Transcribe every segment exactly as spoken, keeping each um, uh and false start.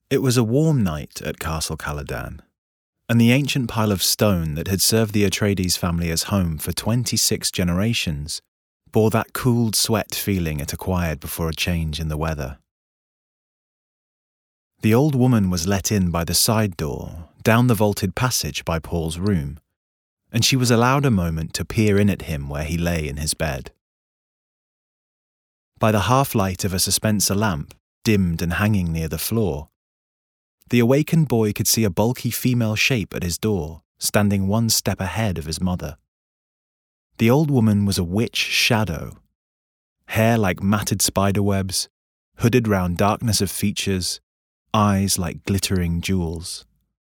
It was a warm night at Castle Caladan, and the ancient pile of stone that had served the Atreides family as home for twenty-six generations bore that cooled sweat feeling it acquired before a change in the weather. The old woman was let in by the side door, down the vaulted passage by Paul's room, and she was allowed a moment to peer in at him where he lay in his bed. By the half-light of a suspenser lamp, dimmed and hanging near the floor, the awakened boy could see a bulky female shape at his door, standing one step ahead of his mother. The old woman was a witch shadow, hair like matted spiderwebs, hooded round darkness of features, eyes like glittering jewels.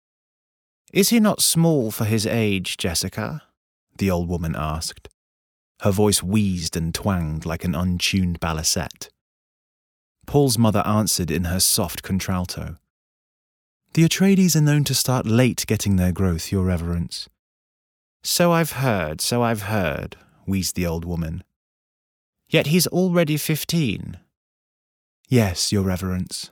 "Is he not small for his age, Jessica?" the old woman asked. Her voice wheezed and twanged like an untuned balisette. Paul's mother answered in her soft contralto. "The Atreides are known to start late getting their growth, Your Reverence." "So I've heard, so I've heard," wheezed the old woman. "Yet he's already fifteen." "Yes, Your Reverence."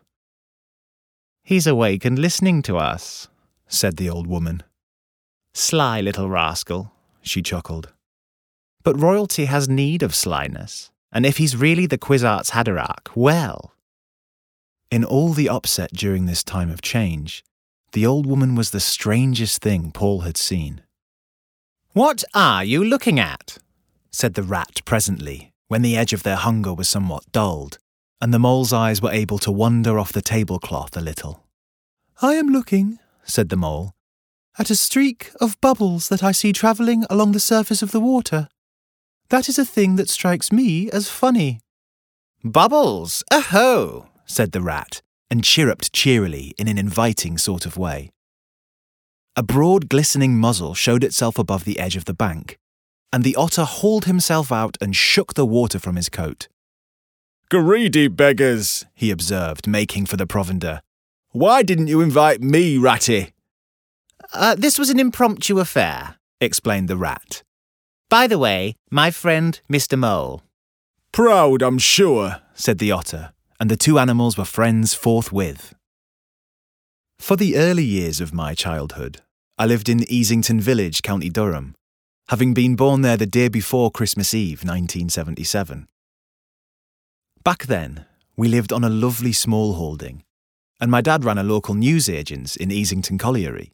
"He's awake and listening to us," said the old woman. "Sly little rascal," she chuckled. "But royalty has need of slyness, and if he's really the Kwisatz Haderach, well..." In all the upset during this time of change, the old woman was the strangest thing Paul had seen. "What are you looking at?" said the rat presently, when the edge of their hunger was somewhat dulled, and the mole's eyes were able to wander off the tablecloth a little. "I am looking," said the mole, "at a streak of bubbles that I see travelling along the surface of the water. That is a thing that strikes me as funny." "Bubbles! Aho!" said the rat, and chirruped cheerily in an inviting sort of way. A broad glistening muzzle showed itself above the edge of the bank, and the otter hauled himself out and shook the water from his coat. "Greedy beggars," he observed, making for the provender. "Why didn't you invite me, Ratty?" Uh, this was an impromptu affair," explained the rat. "By the way, my friend, Mister Mole." "Proud, I'm sure," said the otter, and the two animals were friends forthwith. For the early years of my childhood, I lived in Easington Village, County Durham, having been born there the day before Christmas Eve, nineteen seventy-seven. Back then, we lived on a lovely small holding, and my dad ran a local newsagent's in Easington Colliery.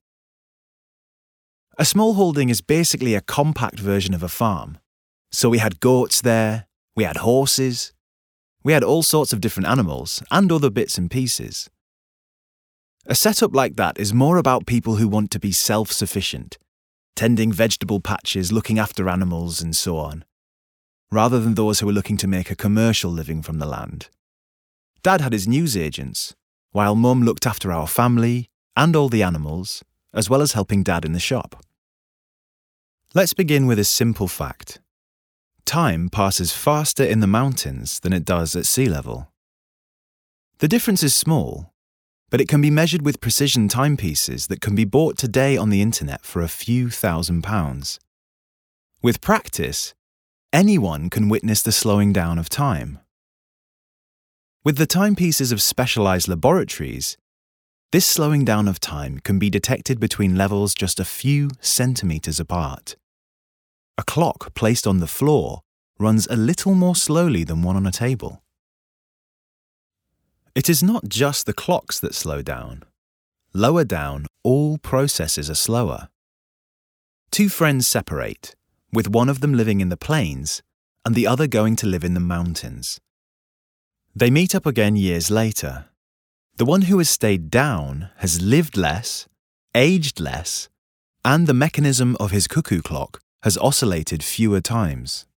A small holding is basically a compact version of a farm, so we had goats there, we had horses, we had all sorts of different animals and other bits and pieces. A setup like that is more about people who want to be self-sufficient, tending vegetable patches, looking after animals and so on, rather than those who are looking to make a commercial living from the land. Dad had his newsagents, while Mum looked after our family and all the animals, as well as helping Dad in the shop. Let's begin with a simple fact. Time passes faster in the mountains than it does at sea level. The difference is small, but it can be measured with precision timepieces that can be bought today on the internet for a few thousand pounds. With practice, anyone can witness the slowing down of time. With the timepieces of specialised laboratories, this slowing down of time can be detected between levels just a few centimetres apart. A clock placed on the floor runs a little more slowly than one on a table. It is not just the clocks that slow down. Lower down, all processes are slower. Two friends separate, with one of them living in the plains and the other going to live in the mountains. They meet up again years later. The one who has stayed down has lived less, aged less, and the mechanism of his cuckoo clock has oscillated fewer times.